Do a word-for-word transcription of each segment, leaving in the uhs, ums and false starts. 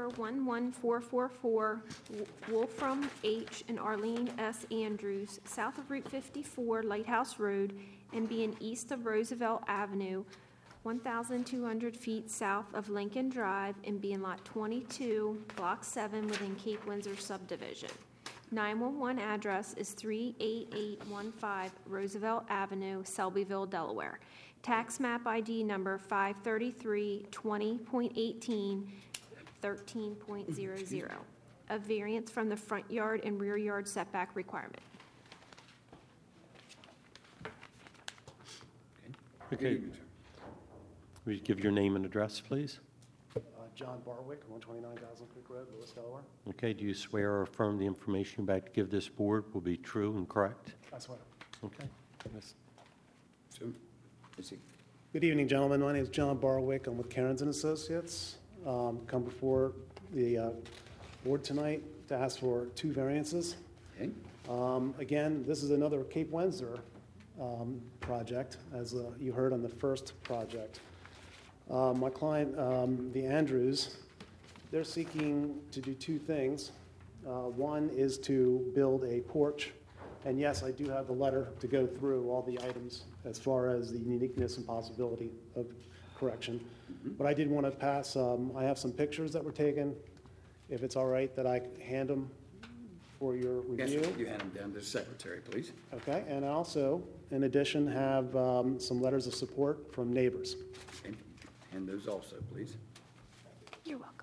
number one one four four four, Wolfram H. and Arlene S. Andrews, south of Route fifty-four, Lighthouse Road, and being east of Roosevelt Avenue, one thousand two hundred feet south of Lincoln Drive, and being lot twenty-two, block seven, within Cape Windsor subdivision. nine one one address is three eight eight one five Roosevelt Avenue, Selbyville, Delaware. Tax map I D number five thirty-three twenty point eighteen thirteen point zero zero. A variance from the front yard and rear yard setback requirement. Okay. Will you give your name and address, please? Uh, John Barwick, one twenty-nine Goslin Creek Road, Lewis, Delaware. Okay. Do you swear or affirm the information you're about to give this board will be true and correct? I swear. Okay. Yes. Good evening, gentlemen. My name is John Barwick. I'm with Cairns and Associates. Um, come before the uh, board tonight to ask for two variances. Okay. Um, again, this is another Cape Windsor um, project, as uh, you heard on the first project. Uh, my client, um, the Andrews, they're seeking to do two things. Uh, one is to build a porch. And yes, I do have the letter to go through all the items as far as the uniqueness and possibility of correction. Mm-hmm. But I did want to pass, um, I have some pictures that were taken, if it's all right that I hand them for your review. Yes, you hand them down to the secretary, please. Okay, and I also, in addition, have um, some letters of support from neighbors. Okay. Hand those also, please. You're welcome.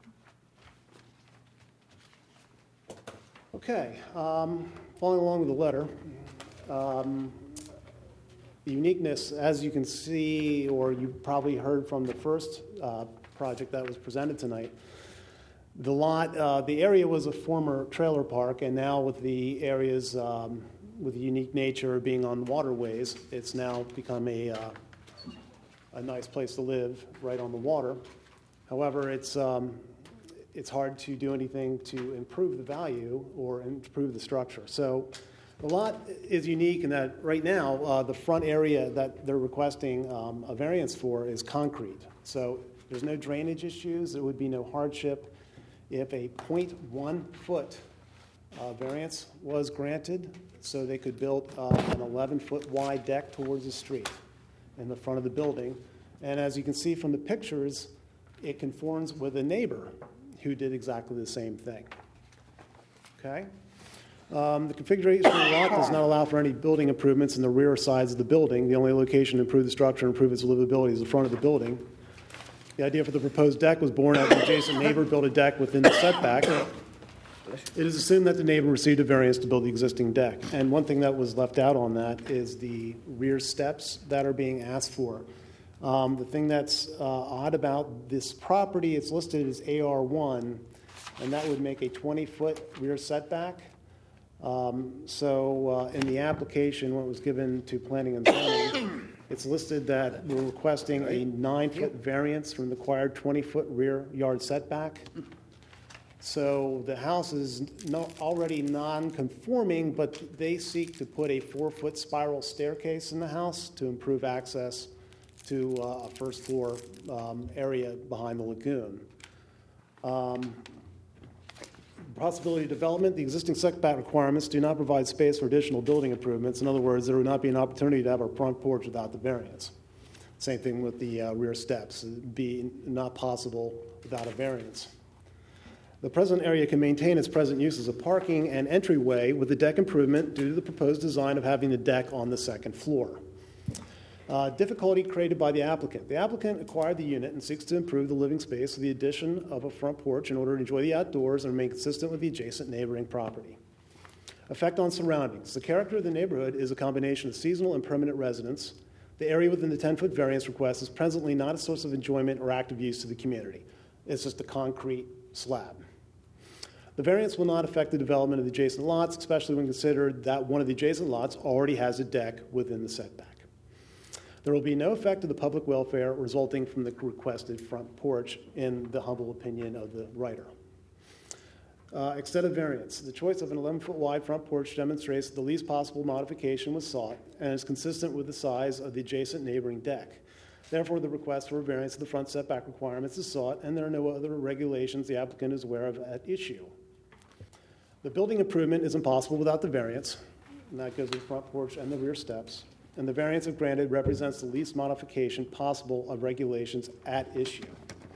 Okay, um, following along with the letter, um, the uniqueness, as you can see, or you probably heard from the first uh, project that was presented tonight, the lot, uh, the area was a former trailer park, and now with the areas um, with the unique nature of being on waterways, it's now become a, uh, a nice place to live right on the water. However, it's um, it's hard to do anything to improve the value or improve the structure. So the lot is unique in that right now, uh, the front area that they're requesting um, a variance for is concrete. So there's no drainage issues. There would be no hardship if a zero point one foot uh, variance was granted, so they could build uh, an eleven foot wide deck towards the street in the front of the building. And as you can see from the pictures, it conforms with a neighbor who did exactly the same thing. Okay? Um, the configuration of the lot does not allow for any building improvements in the rear sides of the building. The only location to improve the structure and improve its livability is the front of the building. The idea for the proposed deck was born out of the adjacent neighbor built a deck within the setback. It is assumed that the neighbor received a variance to build the existing deck. And one thing that was left out on that is the rear steps that are being asked for. Um, the thing that's uh, odd about this property, it's listed as A R one, and that would make a twenty foot rear setback. Um, so uh, in the application, when it was given to planning and zoning, it's listed that we're requesting a nine foot variance from the required twenty foot rear yard setback. So the house is no, already non-conforming, but they seek to put a four foot spiral staircase in the house to improve access to uh, a first floor um, area behind the lagoon. Um, possibility of development, the existing setback requirements do not provide space for additional building improvements. In other words, there would not be an opportunity to have a front porch without the variance. Same thing with the uh, rear steps. It would be not possible without a variance. The present area can maintain its present use as a parking and entryway with the deck improvement due to the proposed design of having the deck on the second floor. Uh, difficulty created by the applicant. The applicant acquired the unit and seeks to improve the living space with the addition of a front porch in order to enjoy the outdoors and remain consistent with the adjacent neighboring property. Effect on surroundings. The character of the neighborhood is a combination of seasonal and permanent residents. The area within the ten foot variance request is presently not a source of enjoyment or active use to the community. It's just a concrete slab. The variance will not affect the development of the adjacent lots, especially when considered that one of the adjacent lots already has a deck within the setback. There will be no effect to the public welfare resulting from the requested front porch, in the humble opinion of the writer. Uh, extent of variance. The choice of an eleven foot wide front porch demonstrates that the least possible modification was sought and is consistent with the size of the adjacent neighboring deck. Therefore, the request for a variance of the front setback requirements is sought, and there are no other regulations the applicant is aware of at issue. The building improvement is impossible without the variance, and that goes to the front porch and the rear steps. And the variance if granted represents the least modification possible of regulations at issue.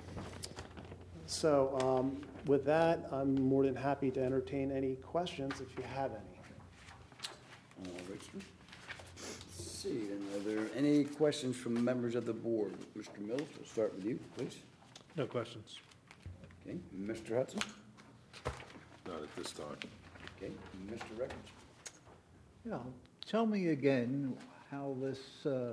So um, with that, I'm more than happy to entertain any questions if you have any. All right, sir. Let's see, then, are there any questions from members of the board? Mister Mills, we'll start with you, please. No questions. Okay, Mister Hudson? Not at this time. Okay, Mister Records? Yeah, tell me again how this uh,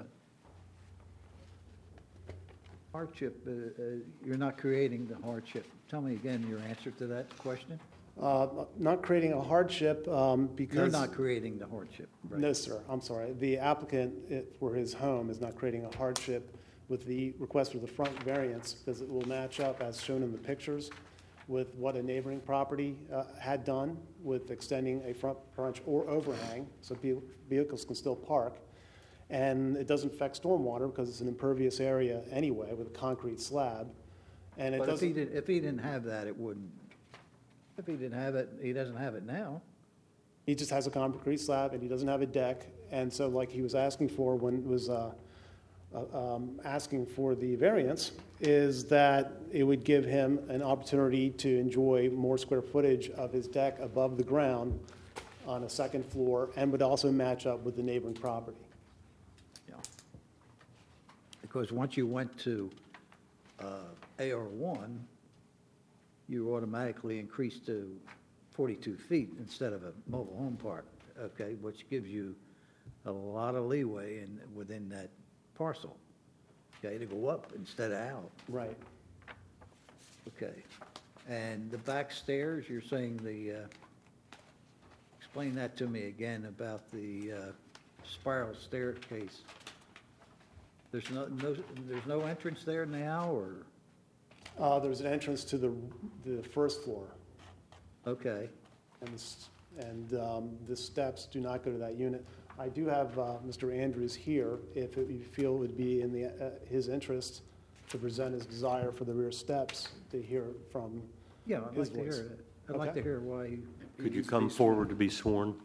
hardship, uh, uh, you're not creating the hardship. Tell me again your answer to that question. Uh, Not creating a hardship um, because... You're not creating the hardship, right? No, sir, I'm sorry. The applicant it- for his home is not creating a hardship with the request for the front variance because it will match up, as shown in the pictures, with what a neighboring property uh, had done with extending a front porch or overhang, so ve- vehicles can still park. And it doesn't affect stormwater because it's an impervious area anyway with a concrete slab. And it But if he doesn't, didn't, if he didn't have that, it wouldn't. If he didn't have it, he doesn't have it now. he just has a concrete slab and he doesn't have a deck. And so like he was asking for when it was uh, uh, um, asking for the variance, is that it would give him an opportunity to enjoy more square footage of his deck above the ground on a second floor and would also match up with the neighboring property. Yeah. Because once you went to uh, A R one, you automatically increased to forty-two feet instead of a mobile home park, okay, which gives you a lot of leeway in, within that parcel, okay, to go up instead of out, Right. okay. And the back stairs, you're saying the, uh, explain that to me again about the uh, spiral staircase. There's no, no, there's no entrance there now, or, Uh, There's an entrance to the, the first floor. okay, And, this- and um, the steps do not go to that unit. I do have uh, Mister Andrews here, if it- you feel it would be in the, uh, his interest to present his desire for the rear steps, to hear from yeah, I'd his like to hear voice. it. I'd like Okay. to hear why, he- Could you Please come be sworn. forward to be sworn?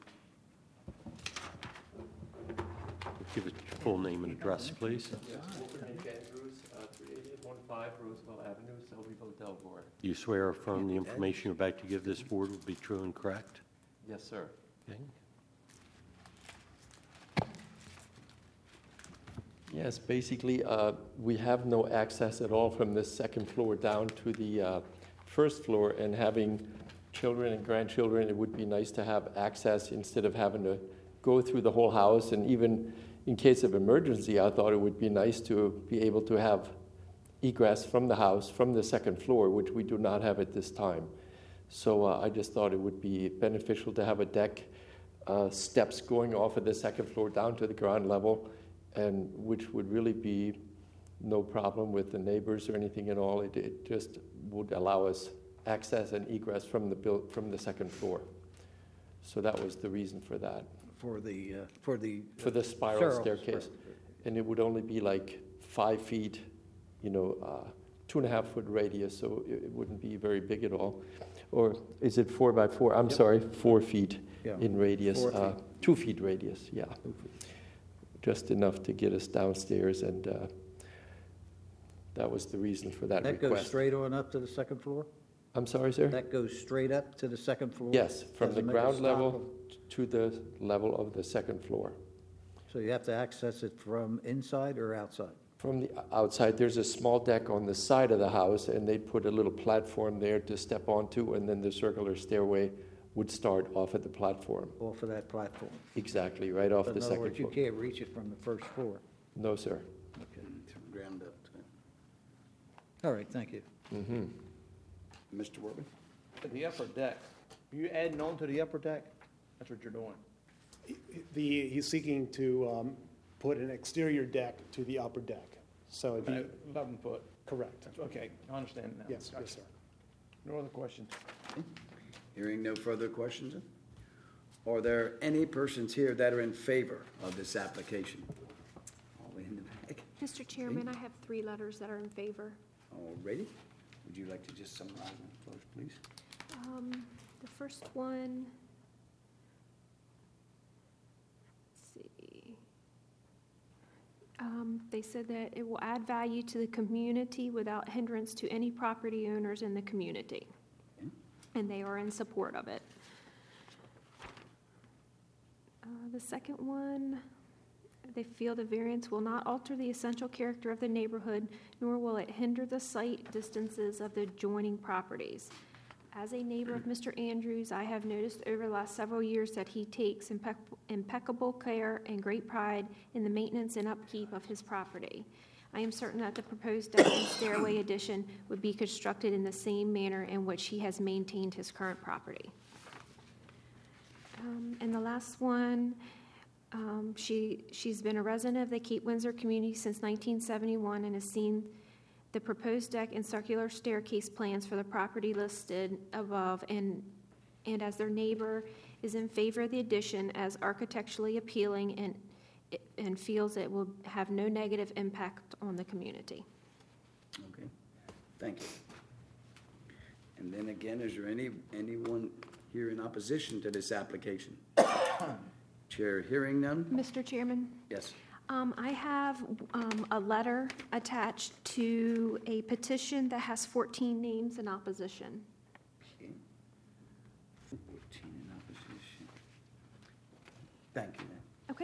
Give us your full name and address, please. Wilfred H. Andrews, uh, three eighty-eight one five Roosevelt Avenue, Selbyville, Delaware. You swear or affirm the information you're about to give this board will be true and correct? Yes, sir. Okay. Yes, basically, uh, we have no access at all from the second floor down to the uh, first floor, and having children and grandchildren, it would be nice to have access instead of having to go through the whole house. And even in case of emergency, I thought it would be nice to be able to have egress from the house, from the second floor, which we do not have at this time. So uh, I just thought it would be beneficial to have a deck, uh, steps going off of the second floor down to the ground level, and which would really be no problem with the neighbors or anything at all. It, it just would allow us access and egress from the build, from the second floor. So that was the reason for that, for the, uh, for the. for the spiral Spiral staircase. stair- And it would only be like five feet, you know, uh, two and a half foot radius, so it, it wouldn't be very big at all. Or is it four by four? I'm Yep. sorry, four feet Yeah. in radius, Four uh, feet. two feet radius, yeah. Just enough to get us downstairs, and uh, that was the reason for that That goes request. straight on up to the second floor? I'm sorry, sir? That goes straight up to the second floor? Yes, from the Doesn't make a ground stop level of- to the level of the second floor. So you have to access it from inside or outside? From the outside, there's a small deck on the side of the house, and they put a little platform there to step onto, and then the circular stairway would start off at the platform. Off of that platform? Exactly, right off In the other second words, you floor. can't reach it from the first floor? No, sir. Okay. From ground up. All right, thank you. Mm-hmm. Mister Worby? The upper deck, you adding on to the upper deck? That's what you're doing. The, he's seeking to um, put an exterior deck to the upper deck. So it'd be, Eleven foot. correct. Okay, I understand now. Yes, Gotcha. yes, sir. No other questions? Hearing no further questions, then? Are there any persons here that are in favor of this application? All the way in the back. Mister Chairman, I have three letters that are in favor. All righty. Would you like to just summarize them for us, please? Um, The first one, let's see. Um, They said that it will add value to the community without hindrance to any property owners in the community. Okay. And they are in support of it. Uh, The second one, they feel the variance will not alter the essential character of the neighborhood, nor will it hinder the sight distances of the adjoining properties. As a neighbor of Mister Andrews, I have noticed over the last several years that he takes impec- impeccable care and great pride in the maintenance and upkeep of his property. I am certain that the proposed deck and stairway addition would be constructed in the same manner in which he has maintained his current property. Um, and the last one, um, she, she's been a resident of the Cape Windsor community since nineteen seventy-one and has seen the proposed deck and circular staircase plans for the property listed above, and, and as their neighbor is in favor of the addition as architecturally appealing and, and feels it will have no negative impact on the community. Okay, thank you. And then again, is there any, anyone here in opposition to this application? Chair hearing none? Mister Chairman? Yes. Um, I have um, a letter attached to a petition that has fourteen names in opposition. Okay. fourteen in opposition. Thank you, then. Okay.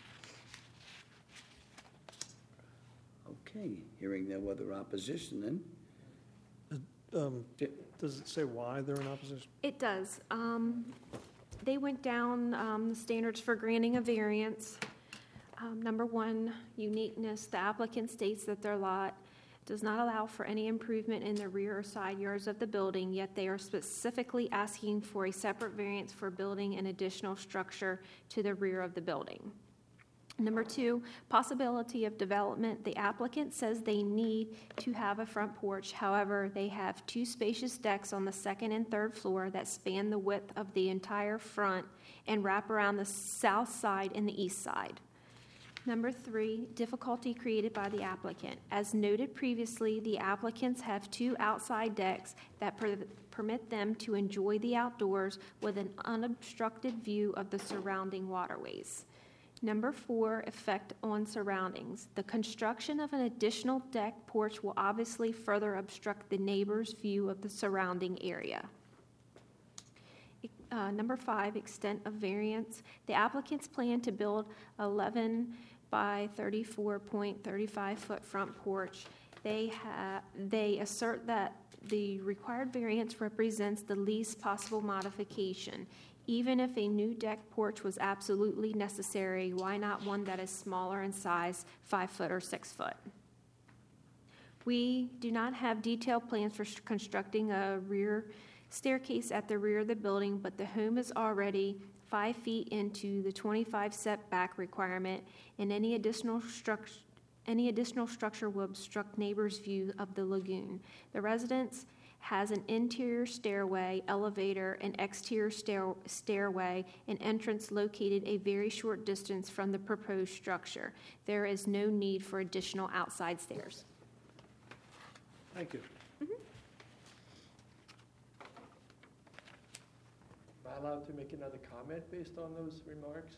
Okay, hearing no other opposition then? Um, Ja- Does it say why they're in opposition? It does. Um, They went down um, the standards for granting a variance. Um, Number one, uniqueness. The applicant states that their lot does not allow for any improvement in the rear or side yards of the building, yet they are specifically asking for a separate variance for building an additional structure to the rear of the building. Number two, possibility of development. The applicant says they need to have a front porch. However, they have two spacious decks on the second and third floor that span the width of the entire front and wrap around the south side and the east side. Number three, difficulty created by the applicant. As noted previously, the applicants have two outside decks that per- permit them to enjoy the outdoors with an unobstructed view of the surrounding waterways. Number four, effect on surroundings. The construction of an additional deck porch will obviously further obstruct the neighbor's view of the surrounding area. Uh, number five, extent of variance. The applicants plan to build eleven by thirty-four point three five foot front porch. They have, they assert that the required variance represents the least possible modification. Even if a new deck porch was absolutely necessary, why not one that is smaller in size, five foot or six foot? We do not have detailed plans for constructing a rear staircase at the rear of the building, but the home is already five feet into the twenty-five setback requirement, and any additional structure any additional structure will obstruct neighbors' view of the lagoon. The residence has an interior stairway, elevator, and exterior stair- stairway, and entrance located a very short distance from the proposed structure. There is no need for additional outside stairs. Thank you. Am I allowed to make another comment based on those remarks?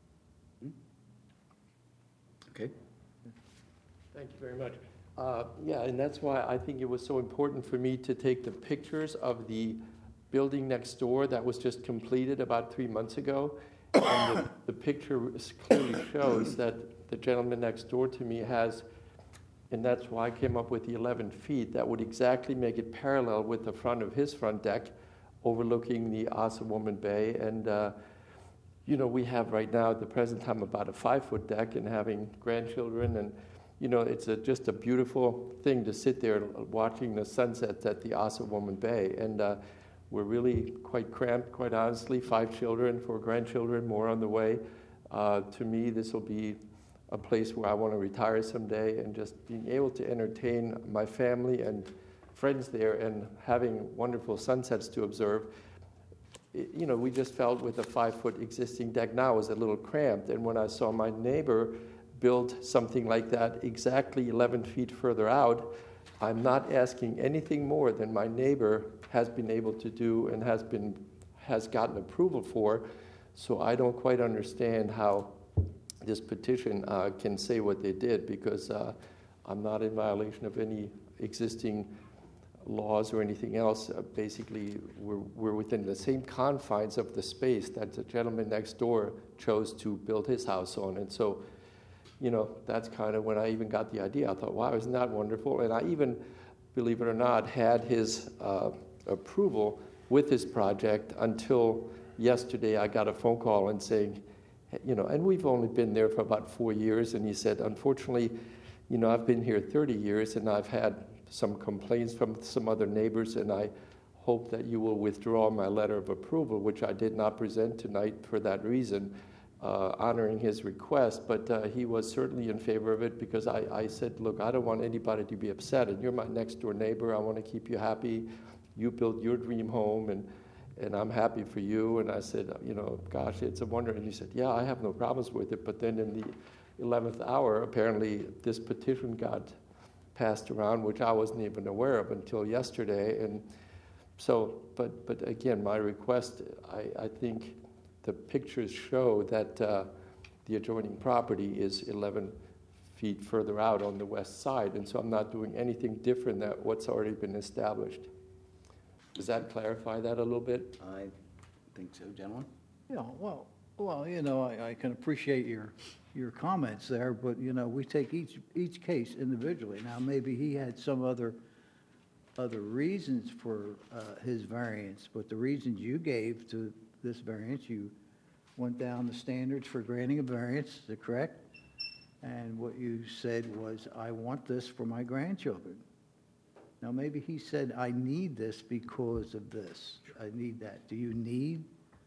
Okay. Thank you very much. Uh, Yeah, and that's why I think it was so important for me to take the pictures of the building next door that was just completed about three months ago. And the, the picture clearly shows that the gentleman next door to me has, and that's why I came up with the eleven feet, that would exactly make it parallel with the front of his front deck overlooking the Assawoman Bay. And, uh, you know, we have right now at the present time about a five-foot deck, and having grandchildren, and you know, it's a, just a beautiful thing to sit there watching the sunsets at the Assawoman Bay. And uh, we're really quite cramped, quite honestly. Five children, four grandchildren, more on the way. Uh, to me, this will be a place where I want to retire someday, and just being able to entertain my family and friends there and having wonderful sunsets to observe. It, you know, we just felt with a five-foot existing deck now was a little cramped. And when I saw my neighbor build something like that exactly eleven feet further out. I'm not asking anything more than my neighbor has been able to do and has been has gotten approval for. So I don't quite understand how this petition uh, can say what they did, because uh, I'm not in violation of any existing laws or anything else. Uh, basically, we're, we're within the same confines of the space that the gentleman next door chose to build his house on. And so, you know, that's kind of when I even got the idea. I thought, wow, isn't that wonderful? And I even, believe it or not, had his uh, approval with his project until yesterday. I got a phone call and saying, you know, and we've only been there for about four years. And he said, unfortunately, you know, I've been here thirty years and I've had some complaints from some other neighbors, and I hope that you will withdraw my letter of approval, which I did not present tonight for that reason, uh, honoring his request. But uh, he was certainly in favor of it, because I, I said, look, I don't want anybody to be upset, and you're my next door neighbor. I want to keep you happy. You built your dream home, and and I'm happy for you. And I said, you know, gosh, it's a wonder. And he said, yeah, I have no problems with it. But then in the eleventh hour, apparently this petition got passed around, which I wasn't even aware of until yesterday. And so, but but again, my request, I, I think the pictures show that uh, the adjoining property is eleven feet further out on the west side, and so I'm not doing anything different than what's already been established. Does that clarify that a little bit? I think so, gentlemen. Yeah, well, well, you know, I, I can appreciate your, your comments there, but, you know, we take each, each case individually. Now, maybe he had some other, other reasons for uh, his variance, but the reasons you gave to this variance, you went down the standards for granting a variance, is that correct? And what you said was, I want this for my grandchildren. Now, maybe he said, I need this because of this. I need that. Do you need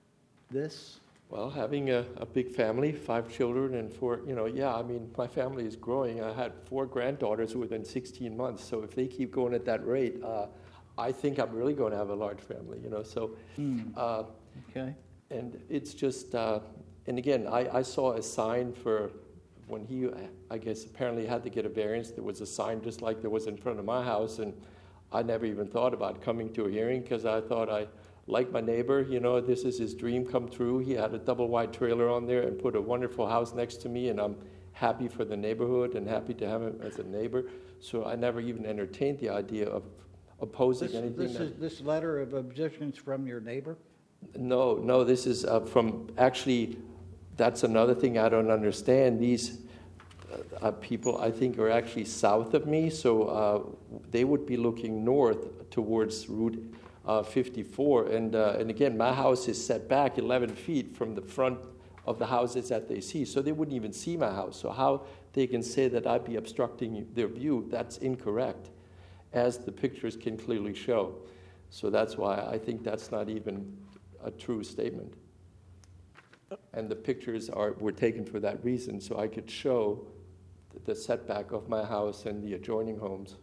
this? Well, having a, a big family, five children, and four, you know, yeah, I mean, my family is growing. I had four granddaughters within sixteen months. So if they keep going at that rate, uh, I think I'm really going to have a large family, you know. So, Mm. uh, Okay. and it's just, uh, and again, I, I saw a sign for when he, I guess, apparently had to get a variance. There was a sign just like there was in front of my house, and I never even thought about coming to a hearing, because I thought I like my neighbor, you know, this is his dream come true. He had a double wide trailer on there and put a wonderful house next to me, and I'm happy for the neighborhood and happy to have him as a neighbor. So I never even entertained the idea of opposing This, anything. this that, is, this letter of objections from your neighbor? No, no, this is uh, from, actually, that's another thing I don't understand. These uh, people, I think, are actually south of me, so uh, they would be looking north towards Route uh, fifty-four. And, uh, and again, my house is set back eleven feet from the front of the houses that they see, so they wouldn't even see my house. So how they can say that I'd be obstructing their view, that's incorrect, as the pictures can clearly show. So that's why I think that's not even a true statement. And the pictures are were taken for that reason, so I could show the setback of my house and the adjoining homes.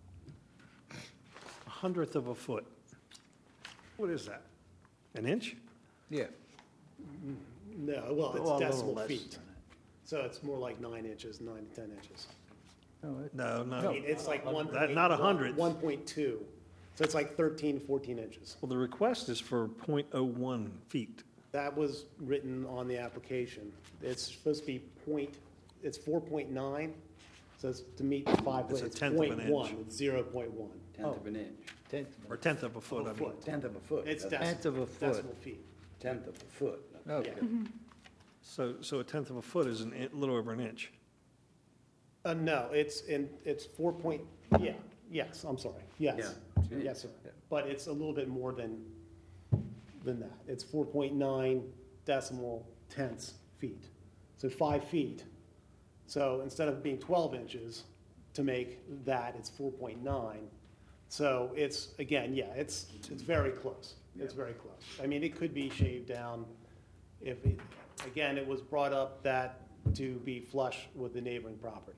A hundredth of a foot. What is that? An inch? Yeah. No, well, Well, a it's little decimal less feet. than So it's more like nine inches, nine to ten inches. Oh, it- No, I no. mean, it's like one. That- not a hundredth. one point two. So it's like thirteen, fourteen inches. Well, the request is for point oh one feet. That was written on the application. It's supposed to be point, it's four point nine, so it's to meet the five, It's foot. a It's tenth of an point inch. one, it's zero point one. Tenth of an inch. Tenth, Or tenth of a foot, I mean. foot. Tenth of a foot. It's That's- tenth of a foot. decimal feet. Tenth of a foot. Okay. So, so a tenth of a foot is a in- little over an inch. Uh, no, it's in, it's four point, yeah, yes, I'm sorry, yes. Yeah. Yes, sir. But it's a little bit more than, than that. It's four point nine decimal tenths feet. So five feet. So instead of being twelve inches to make that, it's four point nine. So it's, again, yeah, it's, it's very close. It's very close. I mean, it could be shaved down if, it- again, it was brought up that to be flush with the neighboring property.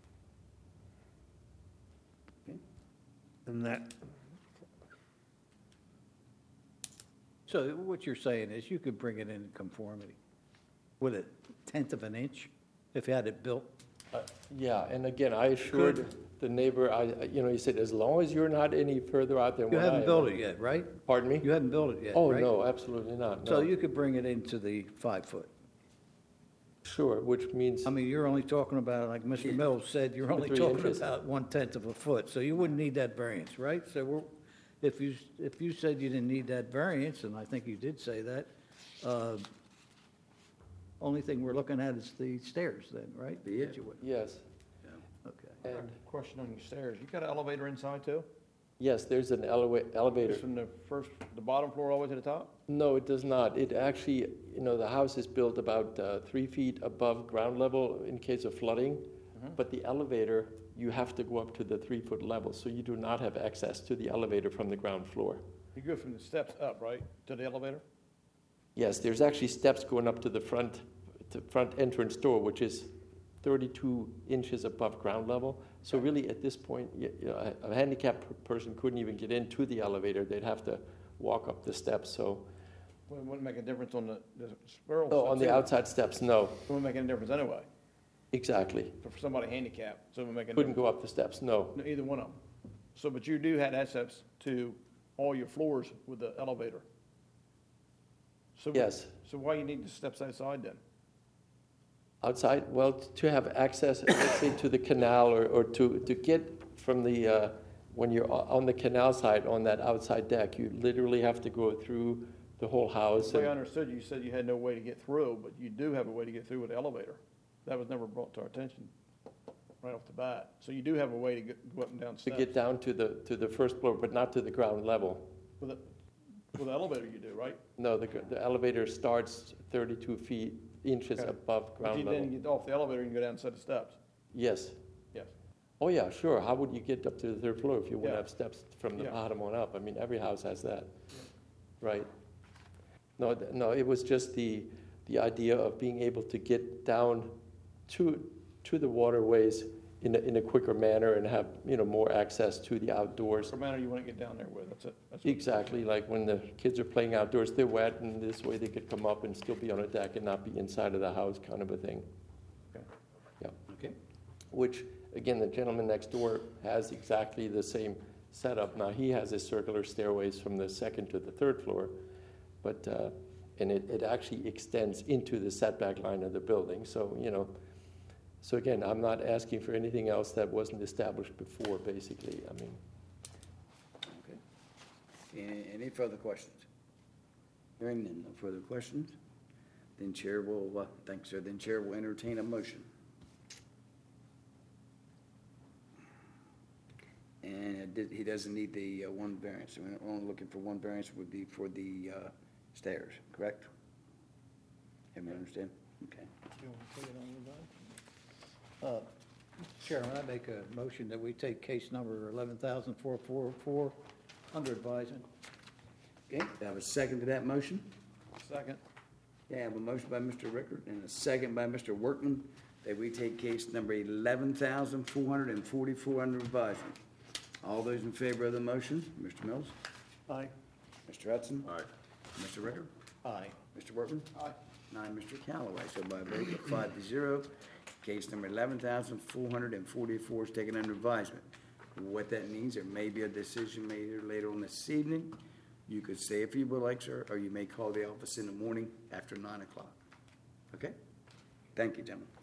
And that, So what you're saying is you could bring it in conformity with a tenth of an inch? if you had it built? Uh, Yeah, and again, I assured the neighbor, I, I- you know, he said, as long as you're not any further out than You what I haven't am." built it yet, right? Pardon me? You haven't built it yet, Oh, right? no, absolutely not, So no. you could bring it into the five-foot. Sure, which means, I mean, you're only talking about, like Mister Mills said, you're only three talking inches. about one-tenth of a foot, so you wouldn't need that variance, right? So we're, if you, if you said you didn't need that variance, and I think you did say that, uh, only thing we're looking at is the stairs then, right? Be it. That you would- yes. Okay. And, Question on your stairs. You got an elevator inside too? yes, there's an elewa- elevator. Just from the first, the bottom floor all the way to the top? No, it does not. It actually, you know, the house is built about uh, three feet above ground level in case of flooding, but the elevator, you have to go up to the three-foot level, so you do not have access to the elevator from the ground floor. You go from the steps up, right, to the elevator? Yes, there's actually steps going up to the front, to front entrance door, which is thirty-two inches above ground level. So really, at this point, y- you know, a a handicapped per- person couldn't even get into the elevator. They'd have to walk up the steps, so. Well, it wouldn't make a difference on the, the spiral. Oh, on steps the either. outside steps, no, It wouldn't make any difference anyway, exactly. for for somebody handicapped, so it would make a Couldn't difference. go up the steps, no. No, either one of them. So, but you do have access to all your floors with the elevator. So Yes. So why you need the steps outside then? Outside, well, to have access, let's say, to the canal, or, or to, to get from the, uh, when you're o- on the canal side, on that outside deck, you literally have to go through the whole house. The way I and- understood, you said you had no way to get through, but you do have a way to get through with the elevator. That was never brought to our attention right off the bat. So you do have a way to get, go up and down To steps. get down to the, to the first floor, but not to the ground level. With the, with the elevator you do, right? No, the, gr- the elevator starts thirty-two feet, inches Okay. above But ground you then level. get off the elevator and go down a set of steps. Yes. Yes. Oh, yeah, sure. How would you get up to the third floor if you wouldn't Yeah. have steps from the Yeah. bottom on up? I mean, every house has that, right? No, th- no, it was just the, the idea of being able to get down to, to the waterways in a, in a quicker manner and have, you know, more access to the outdoors. What manner you want to get down there with, that's it. That's what- Exactly, like when the kids are playing outdoors, they're wet, and this way they could come up and still be on a deck and not be inside of the house, kind of a thing. Okay. Yeah. Okay. Which, again, the gentleman next door has exactly the same setup. Now, he has his circular stairways from the second to the third floor, but, uh, and it, it actually extends into the setback line of the building. So, you know, so again, I'm not asking for anything else that wasn't established before, basically. I mean, Okay. Any, any further questions? Hearing none, no further questions? Then Chair will, uh, thanks, sir. Then Chair will entertain a motion. And it did- he doesn't need the uh, one variance. So we're only looking for one variance would be for the uh, stairs, correct? Everyone understand? Okay. Uh, Chairman, I make a motion that we take case number eleven thousand four forty-four under advisement. Okay, do I have a second to that motion? Second. Yeah, I have a motion by Mister Rickard and a second by Mister Workman that we take case number eleven thousand four hundred and forty-four under advisement. All those in favor of the motion, Mister Mills? Aye. Mister Hudson? Aye. Mister Rickard? Aye. Mister Workman? Aye. And I, Mister Callaway. So by a vote of five to zero, case number eleven thousand four hundred and forty-four is taken under advisement. What that means, there may be a decision made here later on this evening. You could stay if you would like, sir, or you may call the office in the morning after nine o'clock. Okay? Thank you, gentlemen.